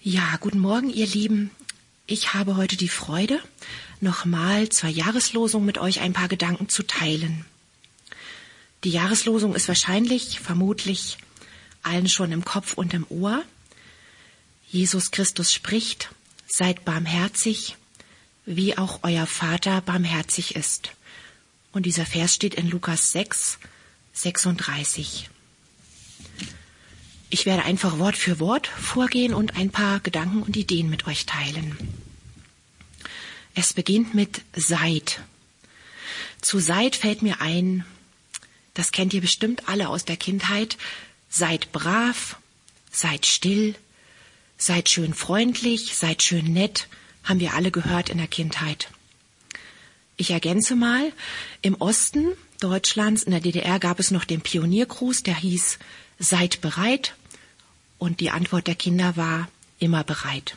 Ja, guten Morgen, ihr Lieben. Ich habe heute die Freude, nochmal zur Jahreslosung mit euch ein paar Gedanken zu teilen. Die Jahreslosung ist vermutlich allen schon im Kopf und im Ohr. Jesus Christus spricht: Seid barmherzig, wie auch euer Vater barmherzig ist. Und dieser Vers steht in Lukas 6, 36. Ich werde einfach Wort für Wort vorgehen und ein paar Gedanken und Ideen mit euch teilen. Es beginnt mit seid. Zu seid fällt mir ein, das kennt ihr bestimmt alle aus der Kindheit: Seid brav, seid still, seid schön freundlich, seid schön nett, haben wir alle gehört in der Kindheit. Ich ergänze mal, im Osten Deutschlands, in der DDR, gab es noch den Pioniergruß, der hieß: Seid bereit. Und die Antwort der Kinder war: immer bereit.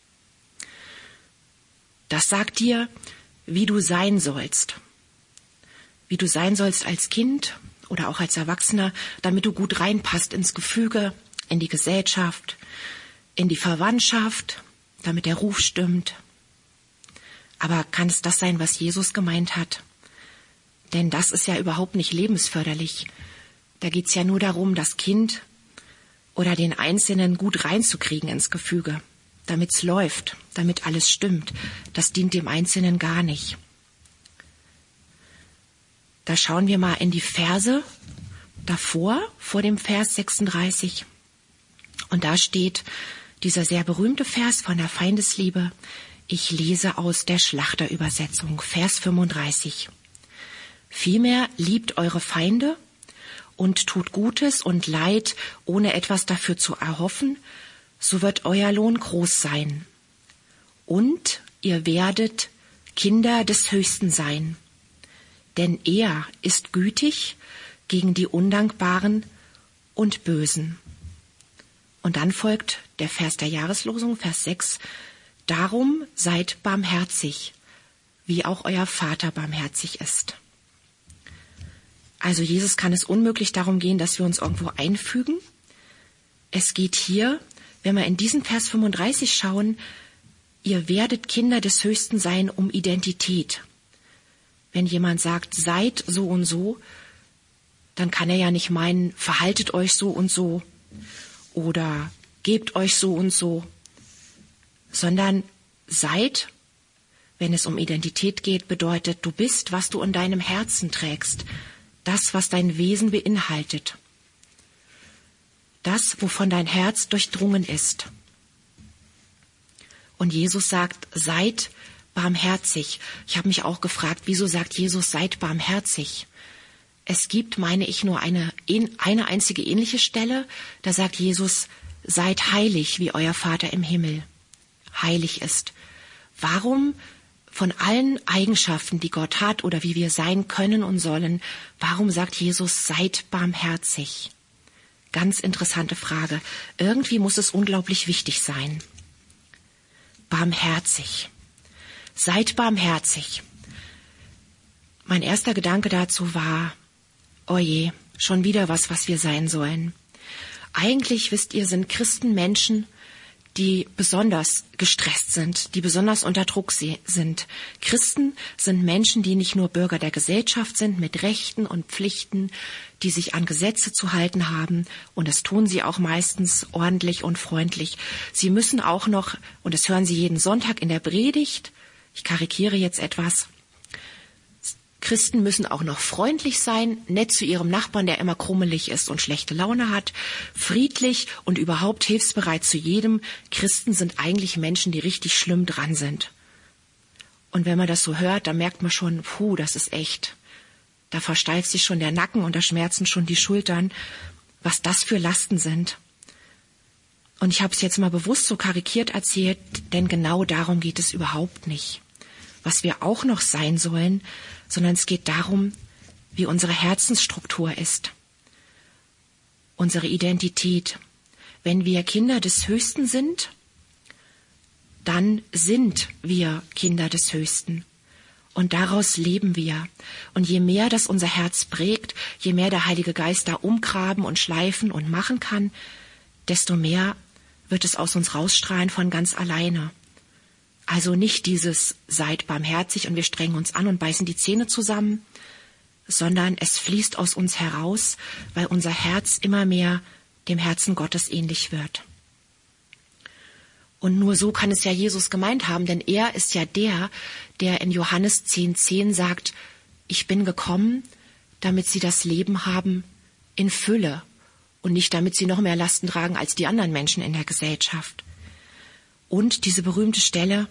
Das sagt dir, wie du sein sollst. Wie du sein sollst als Kind oder auch als Erwachsener, damit du gut reinpasst ins Gefüge, in die Gesellschaft, in die Verwandtschaft, damit der Ruf stimmt. Aber kann es das sein, was Jesus gemeint hat? Denn das ist ja überhaupt nicht lebensförderlich. Da geht's ja nur darum, das Kind oder den Einzelnen gut reinzukriegen ins Gefüge, damit's läuft, damit alles stimmt. Das dient dem Einzelnen gar nicht. Da schauen wir mal in die Verse davor, vor dem Vers 36. Und da steht dieser sehr berühmte Vers von der Feindesliebe. Ich lese aus der Schlachterübersetzung, Vers 35. Vielmehr liebt eure Feinde und tut Gutes und Leid, ohne etwas dafür zu erhoffen, so wird euer Lohn groß sein. Und ihr werdet Kinder des Höchsten sein, denn er ist gütig gegen die Undankbaren und Bösen. Und dann folgt der Vers der Jahreslosung, Vers 6. Darum seid barmherzig, wie auch euer Vater barmherzig ist. Also Jesus kann es unmöglich darum gehen, dass wir uns irgendwo einfügen. Es geht hier, wenn wir in diesen Vers 35 schauen, ihr werdet Kinder des Höchsten sein, um Identität. Wenn jemand sagt, seid so und so, dann kann er ja nicht meinen, verhaltet euch so und so oder gebt euch so und so, sondern seid, wenn es um Identität geht, bedeutet, du bist, was du in deinem Herzen trägst. Das, was dein Wesen beinhaltet. Das, wovon dein Herz durchdrungen ist. Und Jesus sagt, seid barmherzig. Ich habe mich auch gefragt, wieso sagt Jesus, seid barmherzig? Es gibt, meine ich, nur eine einzige ähnliche Stelle. Da sagt Jesus, seid heilig, wie euer Vater im Himmel heilig ist. Warum von allen Eigenschaften, die Gott hat oder wie wir sein können und sollen, warum sagt Jesus, seid barmherzig? Ganz interessante Frage. Irgendwie muss es unglaublich wichtig sein. Barmherzig. Seid barmherzig. Mein erster Gedanke dazu war, oje, schon wieder was wir sein sollen. Eigentlich, wisst ihr, sind Christen Menschen, die besonders gestresst sind, die besonders unter Druck sind. Christen sind Menschen, die nicht nur Bürger der Gesellschaft sind, mit Rechten und Pflichten, die sich an Gesetze zu halten haben, und das tun sie auch meistens ordentlich und freundlich. Sie müssen auch noch, und das hören Sie jeden Sonntag in der Predigt, ich karikiere jetzt etwas, Christen müssen auch noch freundlich sein, nett zu ihrem Nachbarn, der immer krummelig ist und schlechte Laune hat, friedlich und überhaupt hilfsbereit zu jedem. Christen sind eigentlich Menschen, die richtig schlimm dran sind. Und wenn man das so hört, dann merkt man schon, das ist echt. Da versteift sich schon der Nacken und da schmerzen schon die Schultern, was das für Lasten sind. Und ich habe es jetzt mal bewusst so karikiert erzählt, denn genau darum geht es überhaupt nicht. Was wir auch noch sein sollen, sondern es geht darum, wie unsere Herzensstruktur ist, unsere Identität. Wenn wir Kinder des Höchsten sind, dann sind wir Kinder des Höchsten. Und daraus leben wir. Und je mehr das unser Herz prägt, je mehr der Heilige Geist da umgraben und schleifen und machen kann, desto mehr wird es aus uns rausstrahlen von ganz alleine. Also nicht dieses seid barmherzig und wir strengen uns an und beißen die Zähne zusammen, sondern es fließt aus uns heraus, weil unser Herz immer mehr dem Herzen Gottes ähnlich wird. Und nur so kann es ja Jesus gemeint haben, denn er ist ja der in Johannes 10,10 sagt, ich bin gekommen, damit sie das Leben haben in Fülle und nicht damit sie noch mehr Lasten tragen als die anderen Menschen in der Gesellschaft. Und diese berühmte Stelle,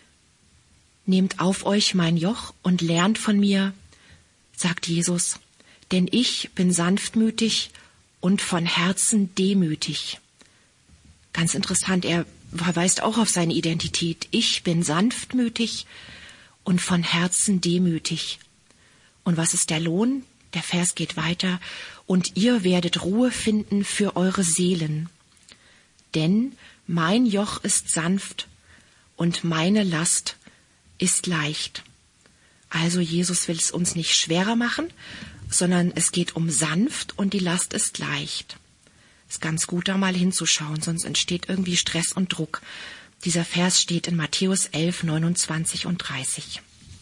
nehmt auf euch mein Joch und lernt von mir, sagt Jesus, denn ich bin sanftmütig und von Herzen demütig. Ganz interessant, er verweist auch auf seine Identität. Ich bin sanftmütig und von Herzen demütig. Und was ist der Lohn? Der Vers geht weiter. Und ihr werdet Ruhe finden für eure Seelen. Denn mein Joch ist sanft und meine Last ist leicht. Also Jesus will es uns nicht schwerer machen, sondern es geht um sanft und die Last ist leicht. Ist ganz gut, da mal hinzuschauen, sonst entsteht irgendwie Stress und Druck. Dieser Vers steht in Matthäus 11, 29 und 30.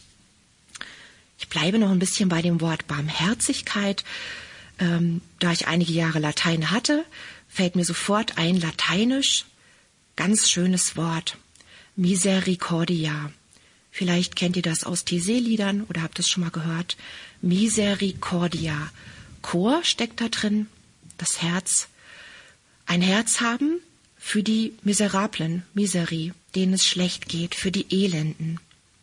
Ich bleibe noch ein bisschen bei dem Wort Barmherzigkeit. Da ich einige Jahre Latein hatte, fällt mir sofort ein Lateinisch, ganz schönes Wort, Misericordia. Vielleicht kennt ihr das aus Taizé-Liedern oder habt es schon mal gehört. Misericordia. Chor steckt da drin, das Herz. Ein Herz haben für die Miserablen, Miserie, denen es schlecht geht, für die Elenden.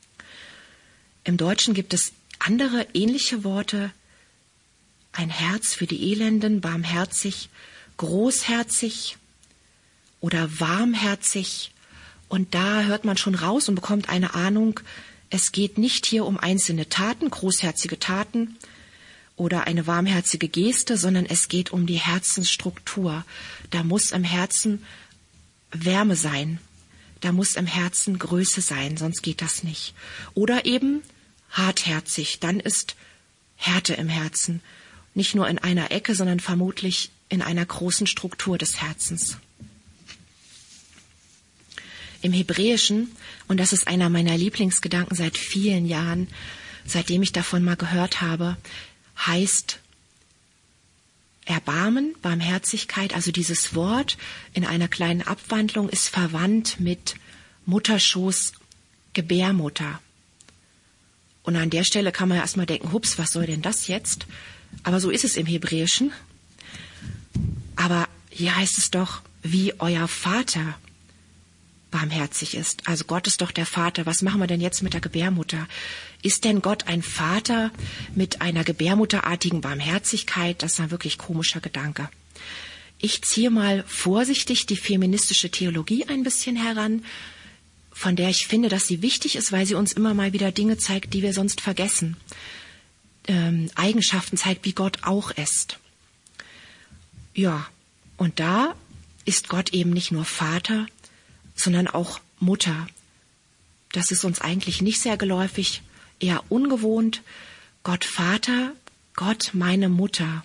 Im Deutschen gibt es andere ähnliche Worte. Ein Herz für die Elenden, barmherzig, großherzig oder warmherzig. Und da hört man schon raus und bekommt eine Ahnung, es geht nicht hier um einzelne Taten, großherzige Taten oder eine warmherzige Geste, sondern es geht um die Herzensstruktur. Da muss im Herzen Wärme sein, da muss im Herzen Größe sein, sonst geht das nicht. Oder eben hartherzig, dann ist Härte im Herzen, nicht nur in einer Ecke, sondern vermutlich in einer großen Struktur des Herzens. Im Hebräischen, und das ist einer meiner Lieblingsgedanken seit vielen Jahren, seitdem ich davon mal gehört habe, heißt Erbarmen, Barmherzigkeit, also dieses Wort in einer kleinen Abwandlung ist verwandt mit Mutterschoß, Gebärmutter. Und an der Stelle kann man ja erstmal denken, hups, was soll denn das jetzt? Aber so ist es im Hebräischen. Aber hier heißt es doch, wie euer Vater barmherzig ist. Also Gott ist doch der Vater. Was machen wir denn jetzt mit der Gebärmutter? Ist denn Gott ein Vater mit einer gebärmutterartigen Barmherzigkeit? Das ist ein wirklich komischer Gedanke. Ich ziehe mal vorsichtig die feministische Theologie ein bisschen heran, von der ich finde, dass sie wichtig ist, weil sie uns immer mal wieder Dinge zeigt, die wir sonst vergessen. Eigenschaften zeigt, wie Gott auch ist. Ja, und da ist Gott eben nicht nur Vater, sondern auch Mutter. Das ist uns eigentlich nicht sehr geläufig, eher ungewohnt. Gott Vater, Gott meine Mutter.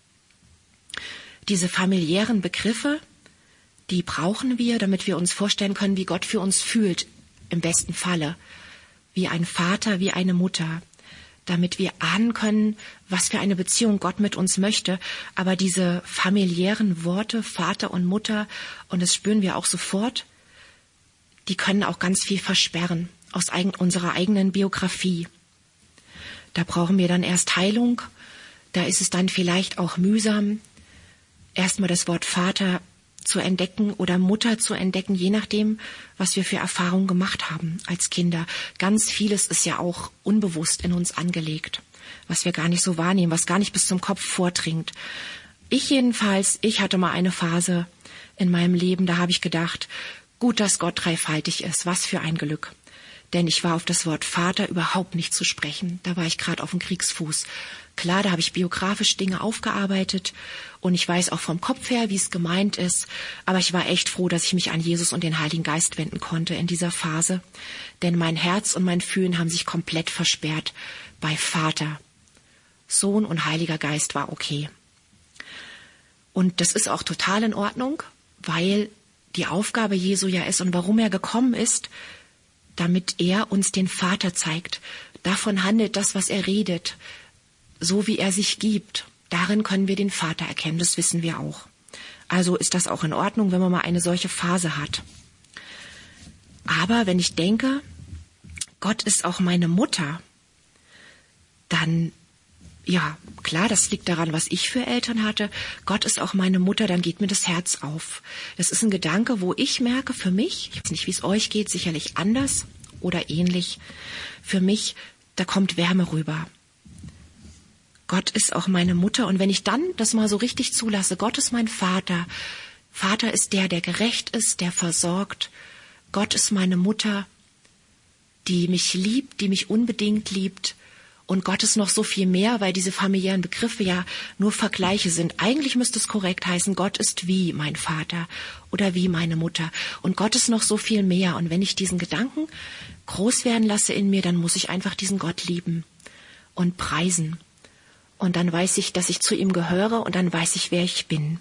Diese familiären Begriffe, die brauchen wir, damit wir uns vorstellen können, wie Gott für uns fühlt, im besten Falle. Wie ein Vater, wie eine Mutter. Damit wir ahnen können, was für eine Beziehung Gott mit uns möchte. Aber diese familiären Worte, Vater und Mutter, und das spüren wir auch sofort, die können auch ganz viel versperren aus unserer eigenen Biografie. Da brauchen wir dann erst Heilung, da ist es dann vielleicht auch mühsam, erstmal das Wort Vater zu entdecken oder Mutter zu entdecken, je nachdem, was wir für Erfahrungen gemacht haben als Kinder. Ganz vieles ist ja auch unbewusst in uns angelegt, was wir gar nicht so wahrnehmen, was gar nicht bis zum Kopf vordringt. Ich hatte mal eine Phase in meinem Leben, da habe ich gedacht, gut, dass Gott dreifaltig ist, was für ein Glück. Denn ich war auf das Wort Vater überhaupt nicht zu sprechen. Da war ich gerade auf dem Kriegsfuß. Klar, da habe ich biografisch Dinge aufgearbeitet und ich weiß auch vom Kopf her, wie es gemeint ist. Aber ich war echt froh, dass ich mich an Jesus und den Heiligen Geist wenden konnte in dieser Phase. Denn mein Herz und mein Fühlen haben sich komplett versperrt bei Vater. Sohn und Heiliger Geist war okay. Und das ist auch total in Ordnung, weil die Aufgabe Jesu ja ist und warum er gekommen ist, damit er uns den Vater zeigt. Davon handelt das, was er redet, so wie er sich gibt. Darin können wir den Vater erkennen, das wissen wir auch. Also ist das auch in Ordnung, wenn man mal eine solche Phase hat. Aber wenn ich denke, Gott ist auch meine Mutter, dann, ja, klar, das liegt daran, was ich für Eltern hatte. Gott ist auch meine Mutter, dann geht mir das Herz auf. Das ist ein Gedanke, wo ich merke, für mich, ich weiß nicht, wie es euch geht, sicherlich anders oder ähnlich, für mich, da kommt Wärme rüber. Gott ist auch meine Mutter. Und wenn ich dann das mal so richtig zulasse, Gott ist mein Vater. Vater ist der gerecht ist, der versorgt. Gott ist meine Mutter, die mich liebt, die mich unbedingt liebt. Und Gott ist noch so viel mehr, weil diese familiären Begriffe ja nur Vergleiche sind. Eigentlich müsste es korrekt heißen, Gott ist wie mein Vater oder wie meine Mutter. Und Gott ist noch so viel mehr. Und wenn ich diesen Gedanken groß werden lasse in mir, dann muss ich einfach diesen Gott lieben und preisen. Und dann weiß ich, dass ich zu ihm gehöre und dann weiß ich, wer ich bin.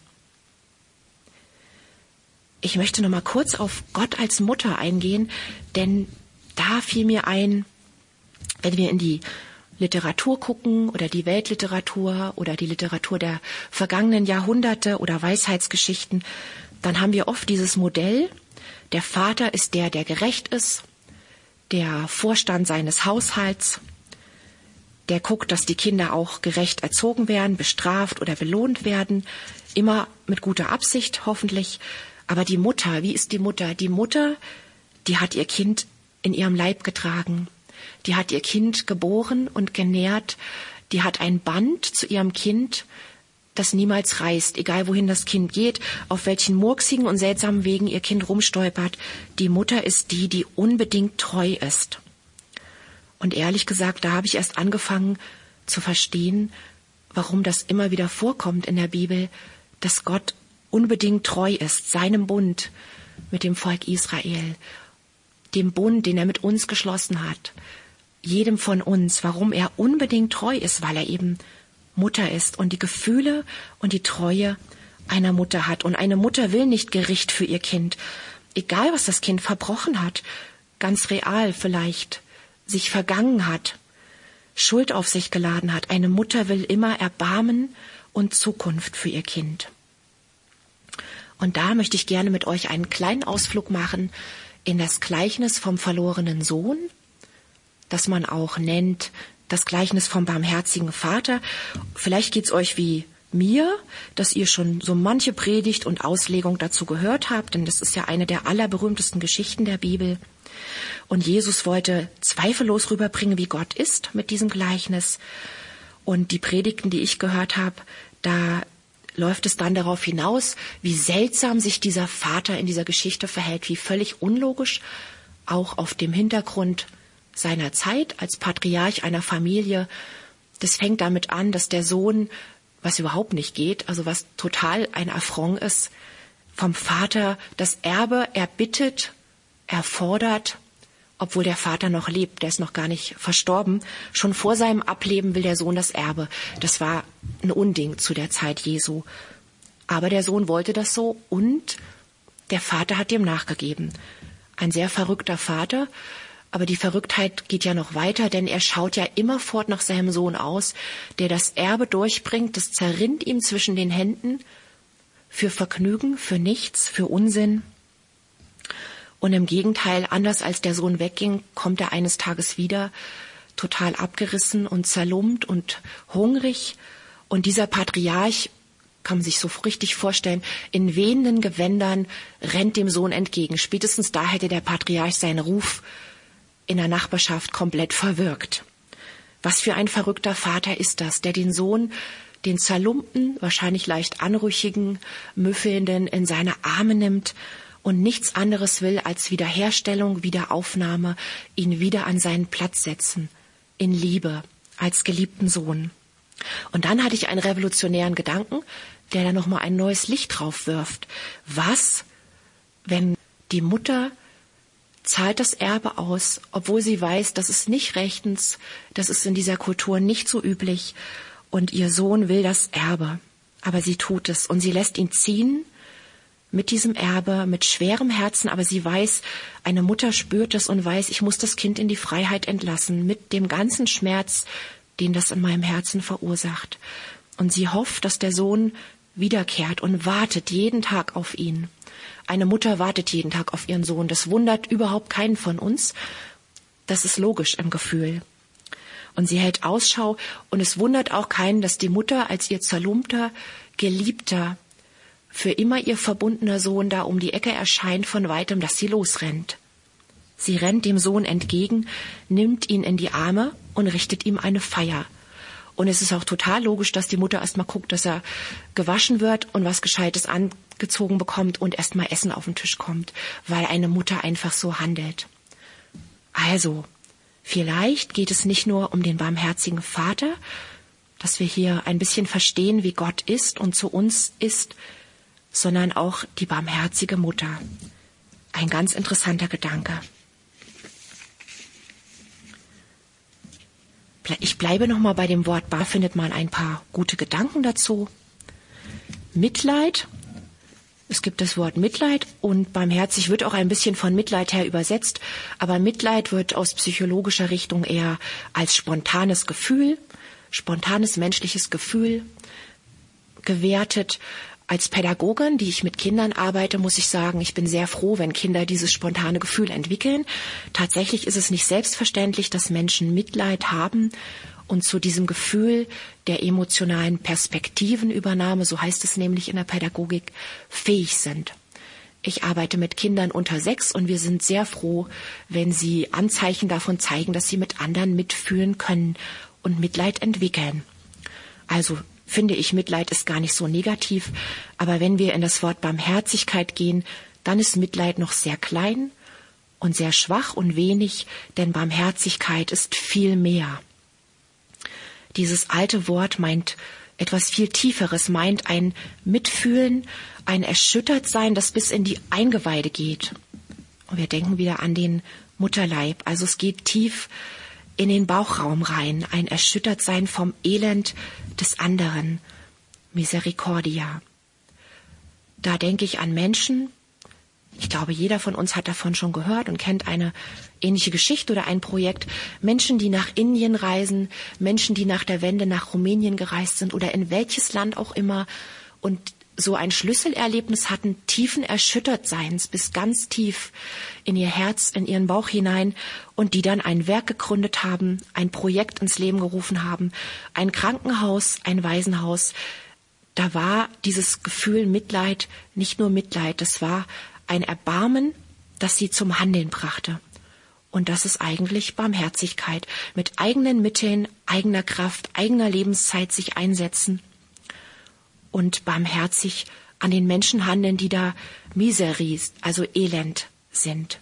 Ich möchte noch mal kurz auf Gott als Mutter eingehen, denn da fiel mir ein, wenn wir in die Literatur gucken oder die Weltliteratur oder die Literatur der vergangenen Jahrhunderte oder Weisheitsgeschichten, dann haben wir oft dieses Modell, der Vater ist der gerecht ist, der Vorstand seines Haushalts, der guckt, dass die Kinder auch gerecht erzogen werden, bestraft oder belohnt werden, immer mit guter Absicht hoffentlich. Aber die Mutter, wie ist die Mutter? Die Mutter, die hat ihr Kind in ihrem Leib getragen. Die hat ihr Kind geboren und genährt. Die hat ein Band zu ihrem Kind, das niemals reißt, egal wohin das Kind geht, auf welchen murksigen und seltsamen Wegen ihr Kind rumstolpert. Die Mutter ist die, die unbedingt treu ist. Und ehrlich gesagt, da habe ich erst angefangen zu verstehen, warum das immer wieder vorkommt in der Bibel, dass Gott unbedingt treu ist, seinem Bund mit dem Volk Israel, dem Bund, den er mit uns geschlossen hat, jedem von uns, warum er unbedingt treu ist, weil er eben Mutter ist und die Gefühle und die Treue einer Mutter hat. Und eine Mutter will nicht Gericht für ihr Kind, egal was das Kind verbrochen hat, ganz real vielleicht, sich vergangen hat, Schuld auf sich geladen hat. Eine Mutter will immer Erbarmen und Zukunft für ihr Kind. Und da möchte ich gerne mit euch einen kleinen Ausflug machen in das Gleichnis vom verlorenen Sohn, das man auch nennt das Gleichnis vom barmherzigen Vater. Vielleicht geht's euch wie mir, dass ihr schon so manche Predigt und Auslegung dazu gehört habt, denn das ist ja eine der allerberühmtesten Geschichten der Bibel. Und Jesus wollte zweifellos rüberbringen, wie Gott ist mit diesem Gleichnis. Und die Predigten, die ich gehört habe, da läuft es dann darauf hinaus, wie seltsam sich dieser Vater in dieser Geschichte verhält, wie völlig unlogisch, auch auf dem Hintergrund seiner Zeit als Patriarch einer Familie. Das fängt damit an, dass der Sohn, was überhaupt nicht geht, also was total ein Affront ist, vom Vater das Erbe erbittet, erfordert, obwohl der Vater noch lebt, der ist noch gar nicht verstorben. Schon vor seinem Ableben will der Sohn das Erbe. Das war ein Unding zu der Zeit Jesu. Aber der Sohn wollte das so und der Vater hat dem nachgegeben. Ein sehr verrückter Vater, aber die Verrücktheit geht ja noch weiter, denn er schaut ja immerfort nach seinem Sohn aus, der das Erbe durchbringt, das zerrinnt ihm zwischen den Händen für Vergnügen, für nichts, für Unsinn. Und im Gegenteil, anders als der Sohn wegging, kommt er eines Tages wieder, total abgerissen und zerlumpt und hungrig. Und dieser Patriarch, kann man sich so richtig vorstellen, in wehenden Gewändern rennt dem Sohn entgegen. Spätestens da hätte der Patriarch seinen Ruf in der Nachbarschaft komplett verwirkt. Was für ein verrückter Vater ist das, der den Sohn, den zerlumpten, wahrscheinlich leicht anrüchigen, müffelnden in seine Arme nimmt und nichts anderes will als Wiederherstellung, Wiederaufnahme, ihn wieder an seinen Platz setzen, in Liebe, als geliebten Sohn. Und dann hatte ich einen revolutionären Gedanken, der da nochmal ein neues Licht drauf wirft. Was, wenn die Mutter zahlt das Erbe aus, obwohl sie weiß, das ist nicht rechtens, das ist in dieser Kultur nicht so üblich und ihr Sohn will das Erbe, aber sie tut es und sie lässt ihn ziehen mit diesem Erbe, mit schwerem Herzen, aber sie weiß, eine Mutter spürt es und weiß, ich muss das Kind in die Freiheit entlassen, mit dem ganzen Schmerz, den das in meinem Herzen verursacht. Und sie hofft, dass der Sohn wiederkehrt und wartet jeden Tag auf ihn. Eine Mutter wartet jeden Tag auf ihren Sohn. Das wundert überhaupt keinen von uns. Das ist logisch im Gefühl. Und sie hält Ausschau und es wundert auch keinen, dass die Mutter als ihr zerlumpter, geliebter, für immer ihr verbundener Sohn da um die Ecke erscheint von weitem, dass sie losrennt. Sie rennt dem Sohn entgegen, nimmt ihn in die Arme und richtet ihm eine Feier. Und es ist auch total logisch, dass die Mutter erstmal guckt, dass er gewaschen wird und was Gescheites angezogen bekommt und erstmal Essen auf den Tisch kommt, weil eine Mutter einfach so handelt. Also, vielleicht geht es nicht nur um den barmherzigen Vater, dass wir hier ein bisschen verstehen, wie Gott ist und zu uns ist, sondern auch die barmherzige Mutter. Ein ganz interessanter Gedanke. Ich bleibe noch mal bei dem Wort bar, findet man ein paar gute Gedanken dazu. Mitleid, es gibt das Wort Mitleid und barmherzig wird auch ein bisschen von Mitleid her übersetzt, aber Mitleid wird aus psychologischer Richtung eher als spontanes Gefühl, spontanes menschliches Gefühl gewertet. Als Pädagogin, die ich mit Kindern arbeite, muss ich sagen, ich bin sehr froh, wenn Kinder dieses spontane Gefühl entwickeln. Tatsächlich ist es nicht selbstverständlich, dass Menschen Mitleid haben und zu diesem Gefühl der emotionalen Perspektivenübernahme, so heißt es nämlich in der Pädagogik, fähig sind. Ich arbeite mit Kindern unter 6 und wir sind sehr froh, wenn sie Anzeichen davon zeigen, dass sie mit anderen mitfühlen können und Mitleid entwickeln. Also finde ich, Mitleid ist gar nicht so negativ, aber wenn wir in das Wort Barmherzigkeit gehen, dann ist Mitleid noch sehr klein und sehr schwach und wenig, denn Barmherzigkeit ist viel mehr. Dieses alte Wort meint etwas viel Tieferes, meint ein Mitfühlen, ein Erschüttertsein, das bis in die Eingeweide geht. Und wir denken wieder an den Mutterleib, also es geht tief in den Bauchraum rein, ein Erschüttertsein vom Elend des anderen, Misericordia. Da denke ich an Menschen, ich glaube, jeder von uns hat davon schon gehört und kennt eine ähnliche Geschichte oder ein Projekt. Menschen, die nach Indien reisen, Menschen, die nach der Wende nach Rumänien gereist sind oder in welches Land auch immer und so ein Schlüsselerlebnis hatten, tiefen Erschüttertseins bis ganz tief in ihr Herz, in ihren Bauch hinein und die dann ein Werk gegründet haben, ein Projekt ins Leben gerufen haben, ein Krankenhaus, ein Waisenhaus. Da war dieses Gefühl Mitleid, nicht nur Mitleid, das war ein Erbarmen, das sie zum Handeln brachte. Und das ist eigentlich Barmherzigkeit, mit eigenen Mitteln, eigener Kraft, eigener Lebenszeit sich einsetzen und barmherzig an den Menschen handeln, die da miseris, also elend sind.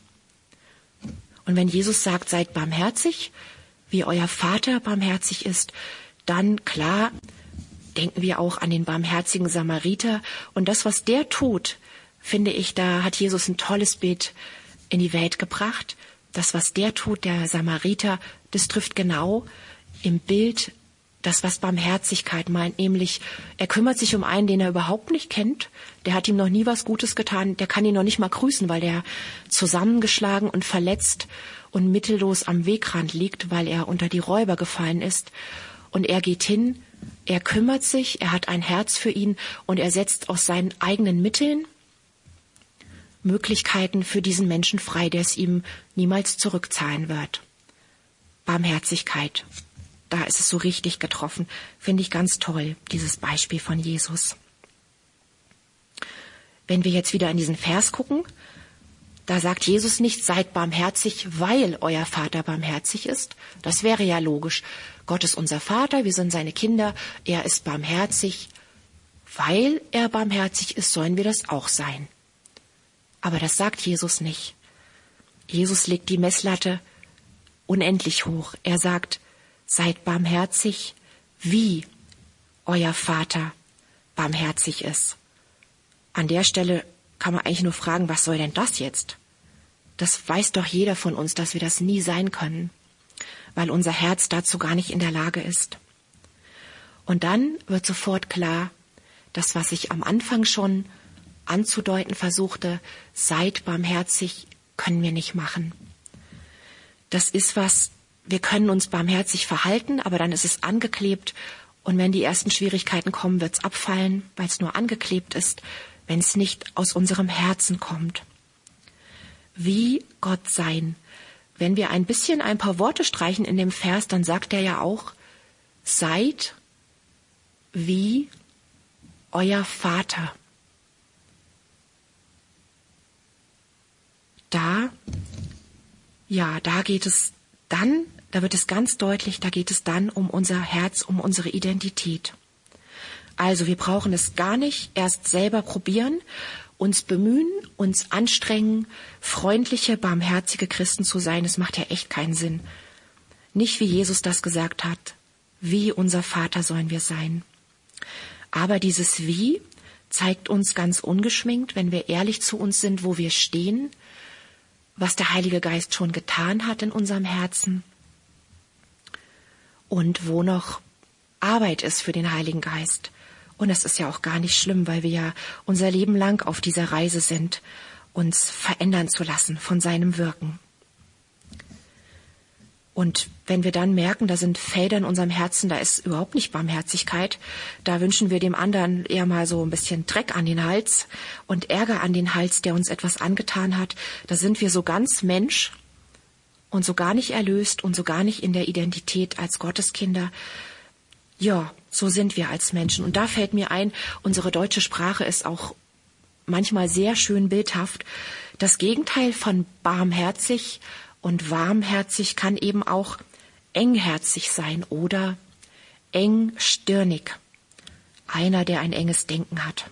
Und wenn Jesus sagt, seid barmherzig, wie euer Vater barmherzig ist, dann klar denken wir auch an den barmherzigen Samariter. Und das, was der tut, finde ich, da hat Jesus ein tolles Bild in die Welt gebracht. Das, was der tut, der Samariter, das trifft genau im Bild das, was Barmherzigkeit meint, nämlich er kümmert sich um einen, den er überhaupt nicht kennt, der hat ihm noch nie was Gutes getan, der kann ihn noch nicht mal grüßen, weil der zusammengeschlagen und verletzt und mittellos am Wegrand liegt, weil er unter die Räuber gefallen ist. Und er geht hin, er kümmert sich, er hat ein Herz für ihn und er setzt aus seinen eigenen Mitteln Möglichkeiten für diesen Menschen frei, der es ihm niemals zurückzahlen wird. Barmherzigkeit. Da ist es so richtig getroffen. Finde ich ganz toll, dieses Beispiel von Jesus. Wenn wir jetzt wieder in diesen Vers gucken, da sagt Jesus nicht, seid barmherzig, weil euer Vater barmherzig ist. Das wäre ja logisch. Gott ist unser Vater, wir sind seine Kinder, er ist barmherzig. Weil er barmherzig ist, sollen wir das auch sein. Aber das sagt Jesus nicht. Jesus legt die Messlatte unendlich hoch. Er sagt, seid barmherzig, wie euer Vater barmherzig ist. An der Stelle kann man eigentlich nur fragen, was soll denn das jetzt? Das weiß doch jeder von uns, dass wir das nie sein können, weil unser Herz dazu gar nicht in der Lage ist. Und dann wird sofort klar, das, was ich am Anfang schon anzudeuten versuchte, seid barmherzig, können wir nicht machen. Das ist was, wir können uns barmherzig verhalten, aber dann ist es angeklebt und wenn die ersten Schwierigkeiten kommen, wird es abfallen, weil es nur angeklebt ist, wenn es nicht aus unserem Herzen kommt. Wie Gott sein. Wenn wir ein paar Worte streichen in dem Vers, dann sagt er ja auch, seid wie euer Vater. Da geht es dann, da wird es ganz deutlich, da geht es dann um unser Herz, um unsere Identität. Also wir brauchen es gar nicht erst selber probieren, uns bemühen, uns anstrengen, freundliche, barmherzige Christen zu sein. Es macht ja echt keinen Sinn. Nicht wie Jesus das gesagt hat, wie unser Vater sollen wir sein. Aber dieses Wie zeigt uns ganz ungeschminkt, wenn wir ehrlich zu uns sind, wo wir stehen, was der Heilige Geist schon getan hat in unserem Herzen und wo noch Arbeit ist für den Heiligen Geist. Und das ist ja auch gar nicht schlimm, weil wir ja unser Leben lang auf dieser Reise sind, uns verändern zu lassen von seinem Wirken. Und wenn wir dann merken, da sind Felder in unserem Herzen, da ist überhaupt nicht Barmherzigkeit, da wünschen wir dem anderen eher mal so ein bisschen Dreck an den Hals und Ärger an den Hals, der uns etwas angetan hat, da sind wir so ganz Mensch und so gar nicht erlöst und so gar nicht in der Identität als Gotteskinder. Ja, so sind wir als Menschen. Und da fällt mir ein, unsere deutsche Sprache ist auch manchmal sehr schön bildhaft. Das Gegenteil von barmherzig und warmherzig kann eben auch engherzig sein oder engstirnig. Einer, der ein enges Denken hat.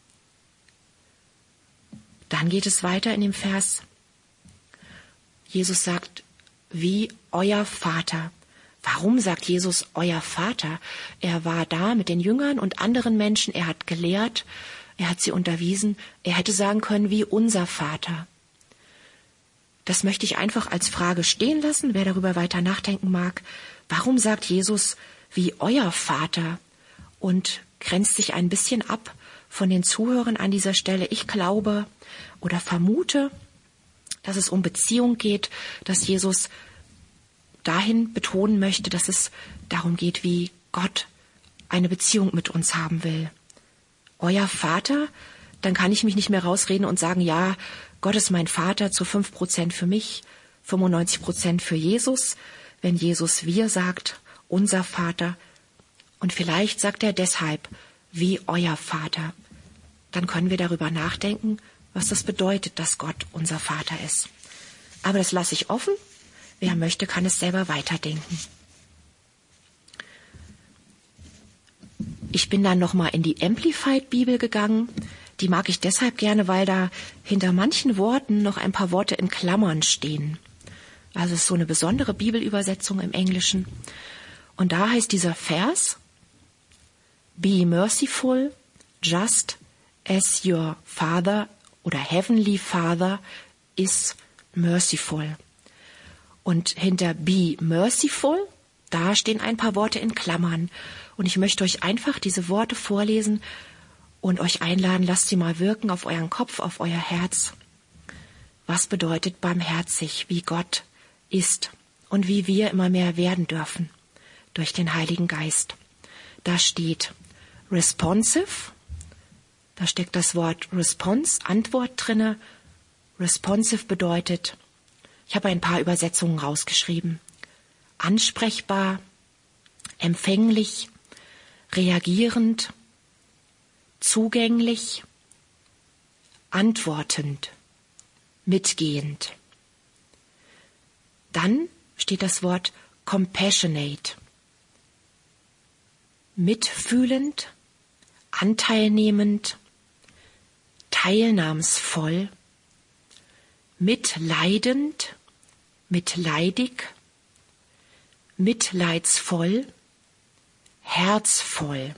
Dann geht es weiter in dem Vers. Jesus sagt, wie euer Vater. Warum sagt Jesus euer Vater? Er war da mit den Jüngern und anderen Menschen. Er hat gelehrt, er hat sie unterwiesen. Er hätte sagen können, wie unser Vater. Das möchte ich einfach als Frage stehen lassen, wer darüber weiter nachdenken mag. Warum sagt Jesus, wie euer Vater? Und grenzt sich ein bisschen ab von den Zuhörern an dieser Stelle. Ich glaube oder vermute, dass es um Beziehung geht, dass Jesus dahin betonen möchte, dass es darum geht, wie Gott eine Beziehung mit uns haben will. Euer Vater, dann kann ich mich nicht mehr rausreden und sagen, ja, Gott ist mein Vater zu 5% für mich, 95% für Jesus. Wenn Jesus wir sagt, unser Vater. Und vielleicht sagt er deshalb, wie euer Vater. Dann können wir darüber nachdenken, was das bedeutet, dass Gott unser Vater ist. Aber das lasse ich offen. Wer möchte, kann es selber weiterdenken. Ich bin dann nochmal in die Amplified-Bibel gegangen. Die mag ich deshalb gerne, weil da hinter manchen Worten noch ein paar Worte in Klammern stehen. Also es ist so eine besondere Bibelübersetzung im Englischen. Und da heißt dieser Vers, Be merciful, just as your Father oder Heavenly Father is merciful. Und hinter Be merciful, da stehen ein paar Worte in Klammern. Und ich möchte euch einfach diese Worte vorlesen und euch einladen, lasst sie mal wirken auf euren Kopf, auf euer Herz. Was bedeutet barmherzig, wie Gott ist und wie wir immer mehr werden dürfen durch den Heiligen Geist. Da steht responsive, da steckt das Wort response, Antwort drinne. Responsive bedeutet, ich habe ein paar Übersetzungen rausgeschrieben, ansprechbar, empfänglich, reagierend, zugänglich, antwortend, mitgehend. Dann steht das Wort compassionate, mitfühlend, anteilnehmend, teilnahmsvoll, mitleidend, mitleidig, mitleidsvoll, herzvoll.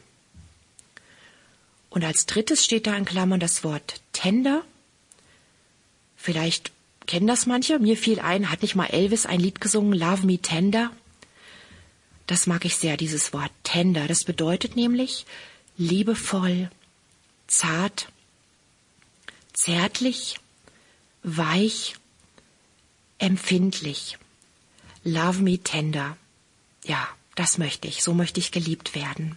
Und als drittes steht da in Klammern das Wort tender. Vielleicht kennen das manche. Mir fiel ein, hat nicht mal Elvis ein Lied gesungen, Love Me Tender? Das mag ich sehr, dieses Wort tender. Das bedeutet nämlich liebevoll, zart, zärtlich, weich, empfindlich. Love me tender. Ja, das möchte ich. So möchte ich geliebt werden.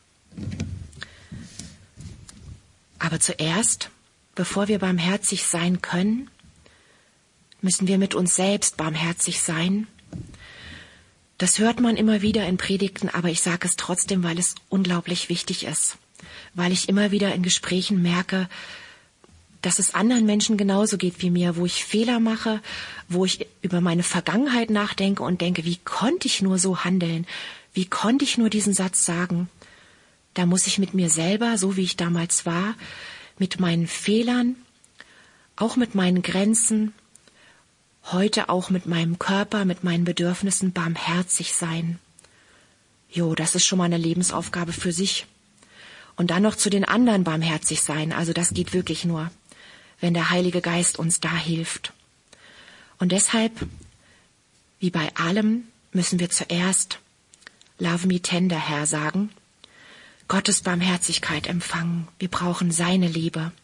Aber zuerst, bevor wir barmherzig sein können, müssen wir mit uns selbst barmherzig sein. Das hört man immer wieder in Predigten, aber ich sage es trotzdem, weil es unglaublich wichtig ist. Weil ich immer wieder in Gesprächen merke, dass es anderen Menschen genauso geht wie mir, wo ich Fehler mache, wo ich über meine Vergangenheit nachdenke und denke, wie konnte ich nur so handeln? Wie konnte ich nur diesen Satz sagen? Da muss ich mit mir selber, so wie ich damals war, mit meinen Fehlern, auch mit meinen Grenzen, heute auch mit meinem Körper, mit meinen Bedürfnissen barmherzig sein. Jo, das ist schon mal eine Lebensaufgabe für sich. Und dann noch zu den anderen barmherzig sein. Also das geht wirklich nur, wenn der Heilige Geist uns da hilft. Und deshalb, wie bei allem, müssen wir zuerst Love me tender, Herr, sagen. Gottes Barmherzigkeit empfangen. Wir brauchen seine Liebe.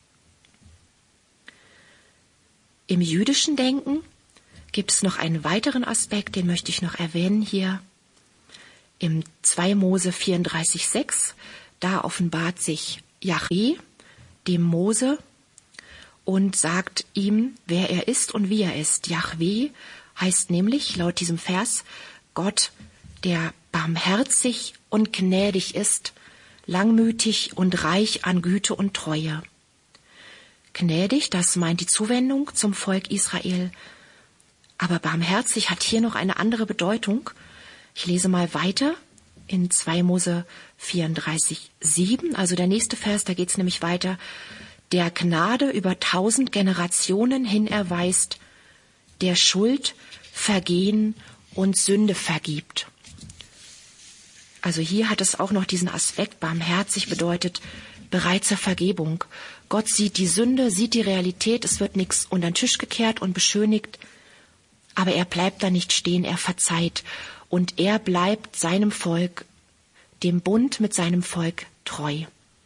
Im jüdischen Denken gibt es noch einen weiteren Aspekt, den möchte ich noch erwähnen hier. Im 2. Mose 34,6, da offenbart sich Jahwe dem Mose und sagt ihm, wer er ist und wie er ist. Jahwe heißt nämlich, laut diesem Vers, Gott, der barmherzig und gnädig ist, langmütig und reich an Güte und Treue. Gnädig, das meint die Zuwendung zum Volk Israel. Aber barmherzig hat hier noch eine andere Bedeutung. Ich lese mal weiter in 2. Mose 34,7, also der nächste Vers, da geht es nämlich weiter. Der Gnade über 1000 Generationen hin erweist, der Schuld, Vergehen und Sünde vergibt. Also hier hat es auch noch diesen Aspekt, barmherzig bedeutet bereit zur Vergebung. Gott sieht die Sünde, sieht die Realität, es wird nichts unter den Tisch gekehrt und beschönigt, aber er bleibt da nicht stehen, er verzeiht und er bleibt seinem Volk, dem Bund mit seinem Volk treu.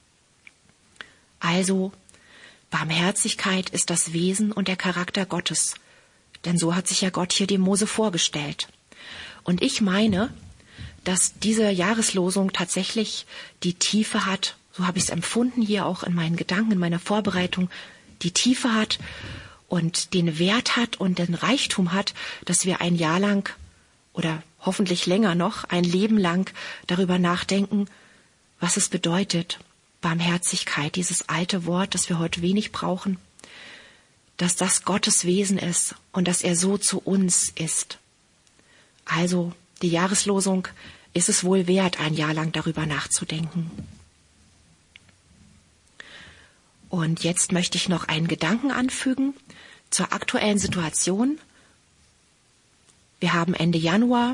Also, Barmherzigkeit ist das Wesen und der Charakter Gottes, denn so hat sich ja Gott hier dem Mose vorgestellt. Und ich meine, dass diese Jahreslosung tatsächlich die Tiefe hat, so habe ich es empfunden hier auch in meinen Gedanken, in meiner Vorbereitung, die Tiefe hat und den Wert hat und den Reichtum hat, dass wir ein Jahr lang oder hoffentlich länger noch, ein Leben lang darüber nachdenken, was es bedeutet, Barmherzigkeit, dieses alte Wort, das wir heute wenig brauchen, dass das Gottes Wesen ist und dass er so zu uns ist. Also die Jahreslosung ist es wohl wert, ein Jahr lang darüber nachzudenken. Und jetzt möchte ich noch einen Gedanken anfügen zur aktuellen Situation. Wir haben Ende Januar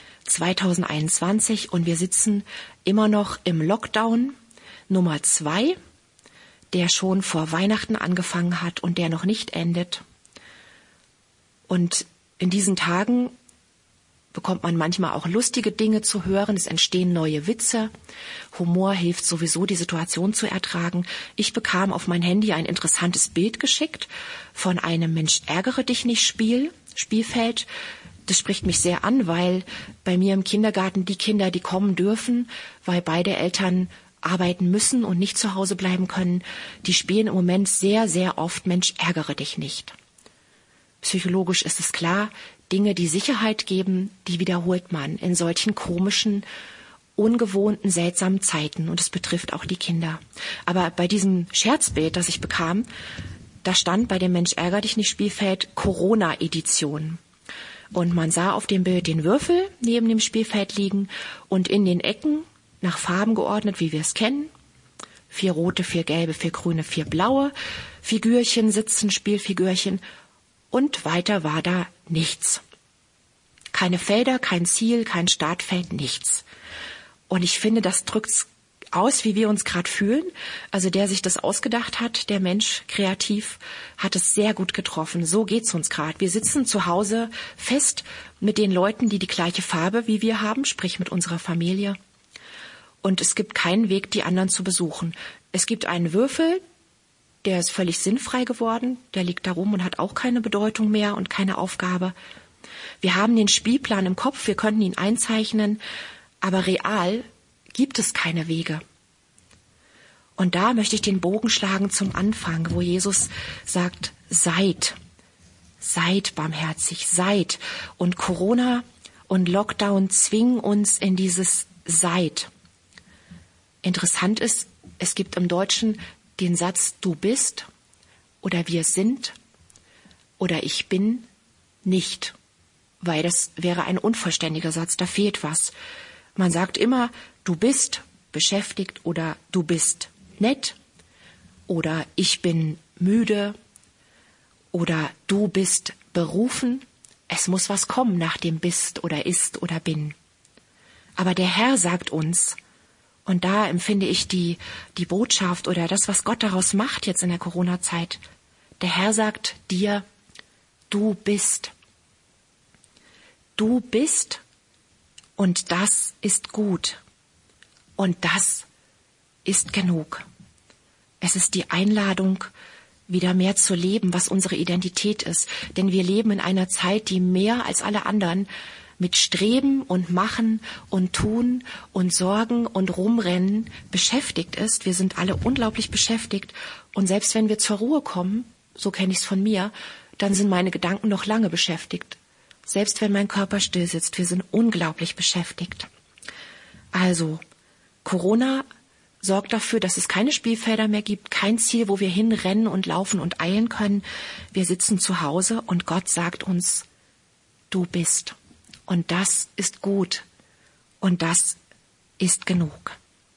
2021 und wir sitzen immer noch im Lockdown Nummer 2, der schon vor Weihnachten angefangen hat und der noch nicht endet. Und in diesen Tagen bekommt man manchmal auch lustige Dinge zu hören. Es entstehen neue Witze. Humor hilft sowieso, die Situation zu ertragen. Ich bekam auf mein Handy ein interessantes Bild geschickt von einem Mensch ärgere dich nicht Spielfeld. Das spricht mich sehr an, weil bei mir im Kindergarten die Kinder, die kommen dürfen, weil beide Eltern arbeiten müssen und nicht zu Hause bleiben können, die spielen im Moment sehr, sehr oft Mensch ärgere dich nicht. Psychologisch ist es klar, Dinge, die Sicherheit geben, die wiederholt man in solchen komischen, ungewohnten, seltsamen Zeiten. Und es betrifft auch die Kinder. Aber bei diesem Scherzbild, das ich bekam, da stand bei dem Mensch ärger dich nicht Spielfeld Corona-Edition. Und man sah auf dem Bild den Würfel neben dem Spielfeld liegen und in den Ecken, nach Farben geordnet, wie wir es kennen, 4 rote, 4 gelbe, 4 grüne, 4 blaue Figürchen sitzen, Spielfigürchen. Und weiter war da nichts. Keine Felder, kein Ziel, kein Startfeld, nichts. Und ich finde, das drückt's aus, wie wir uns gerade fühlen. Also der sich das ausgedacht hat, der Mensch kreativ, hat es sehr gut getroffen. So geht's uns gerade. Wir sitzen zu Hause fest mit den Leuten, die die gleiche Farbe wie wir haben, sprich mit unserer Familie. Und es gibt keinen Weg, die anderen zu besuchen. Es gibt einen Würfel, der ist völlig sinnfrei geworden, der liegt da rum und hat auch keine Bedeutung mehr und keine Aufgabe. Wir haben den Spielplan im Kopf, wir könnten ihn einzeichnen, aber real gibt es keine Wege. Und da möchte ich den Bogen schlagen zum Anfang, wo Jesus sagt, seid barmherzig, seid. Und Corona und Lockdown zwingen uns in dieses Seid. Interessant ist, es gibt im Deutschen den Satz, du bist oder wir sind oder ich bin nicht, weil das wäre ein unvollständiger Satz, da fehlt was. Man sagt immer, du bist beschäftigt oder du bist nett oder ich bin müde oder du bist berufen. Es muss was kommen nach dem bist oder ist oder bin. Aber der Herr sagt uns, und da empfinde ich die Botschaft oder das, was Gott daraus macht jetzt in der Corona-Zeit. Der Herr sagt dir, du bist. Du bist und das ist gut. Und das ist genug. Es ist die Einladung, wieder mehr zu leben, was unsere Identität ist. Denn wir leben in einer Zeit, die mehr als alle anderen mit Streben und Machen und Tun und Sorgen und Rumrennen beschäftigt ist. Wir sind alle unglaublich beschäftigt. Und selbst wenn wir zur Ruhe kommen, so kenne ich es von mir, dann sind meine Gedanken noch lange beschäftigt. Selbst wenn mein Körper still sitzt, wir sind unglaublich beschäftigt. Also, Corona sorgt dafür, dass es keine Spielfelder mehr gibt, kein Ziel, wo wir hinrennen und laufen und eilen können. Wir sitzen zu Hause und Gott sagt uns, du bist. Und das ist gut. Und das ist genug.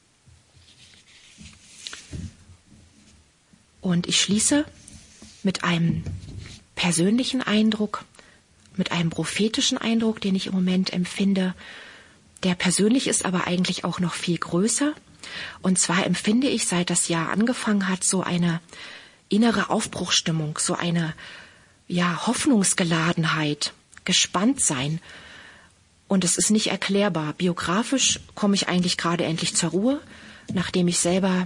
Und ich schließe mit einem persönlichen Eindruck, mit einem prophetischen Eindruck, den ich im Moment empfinde, der persönlich ist, aber eigentlich auch noch viel größer. Und zwar empfinde ich, seit das Jahr angefangen hat, so eine innere Aufbruchsstimmung, so eine Hoffnungsgeladenheit, gespannt sein. Und es ist nicht erklärbar. Biografisch komme ich eigentlich gerade endlich zur Ruhe, nachdem ich selber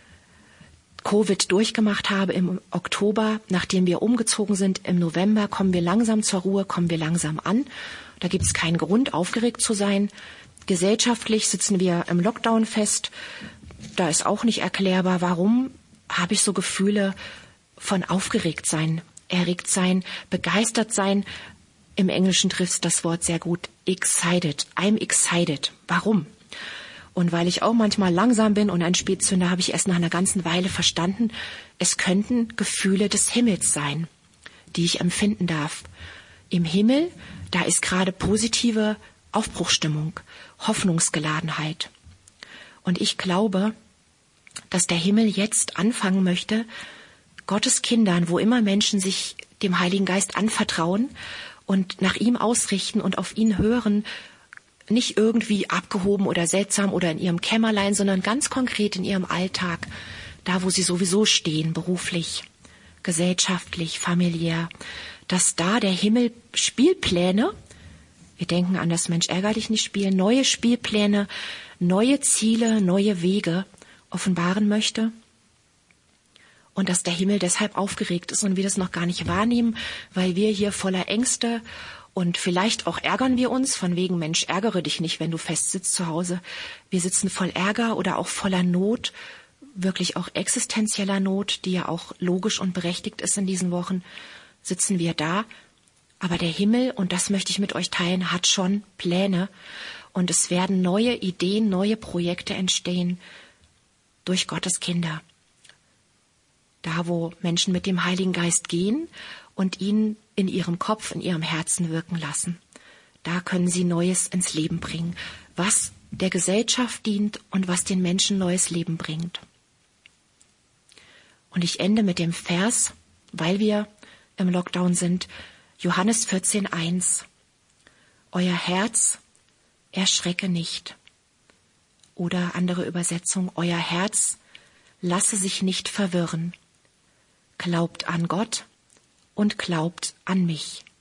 Covid durchgemacht habe im Oktober. Nachdem wir umgezogen sind im November, kommen wir langsam zur Ruhe, kommen wir langsam an. Da gibt es keinen Grund, aufgeregt zu sein. Gesellschaftlich sitzen wir im Lockdown fest. Da ist auch nicht erklärbar, warum habe ich so Gefühle von aufgeregt sein, erregt sein, begeistert sein. Im Englischen trifft das Wort sehr gut. Excited. I'm excited. Warum? Und weil ich auch manchmal langsam bin und ein Spätzünder, habe ich erst nach einer ganzen Weile verstanden, es könnten Gefühle des Himmels sein, die ich empfinden darf. Im Himmel, da ist gerade positive Aufbruchsstimmung, Hoffnungsgeladenheit. Und ich glaube, dass der Himmel jetzt anfangen möchte, Gottes Kindern, wo immer Menschen sich dem Heiligen Geist anvertrauen und nach ihm ausrichten und auf ihn hören, nicht irgendwie abgehoben oder seltsam oder in ihrem Kämmerlein, sondern ganz konkret in ihrem Alltag, da wo sie sowieso stehen, beruflich, gesellschaftlich, familiär, dass da der Himmel Spielpläne, wir denken an das Mensch ärger dich nicht Spiel, neue Spielpläne, neue Ziele, neue Wege offenbaren möchte. Und dass der Himmel deshalb aufgeregt ist und wir das noch gar nicht wahrnehmen, weil wir hier voller Ängste und vielleicht auch ärgern wir uns, von wegen Mensch, ärgere dich nicht, wenn du festsitzt zu Hause. Wir sitzen voll Ärger oder auch voller Not, wirklich auch existenzieller Not, die ja auch logisch und berechtigt ist in diesen Wochen, sitzen wir da. Aber der Himmel, und das möchte ich mit euch teilen, hat schon Pläne und es werden neue Ideen, neue Projekte entstehen durch Gottes Kinder. Da, wo Menschen mit dem Heiligen Geist gehen und ihn in ihrem Kopf, in ihrem Herzen wirken lassen. Da können sie Neues ins Leben bringen, was der Gesellschaft dient und was den Menschen neues Leben bringt. Und ich ende mit dem Vers, weil wir im Lockdown sind, Johannes 14,1. Euer Herz erschrecke nicht. Oder andere Übersetzung, euer Herz lasse sich nicht verwirren. Glaubt an Gott und glaubt an mich.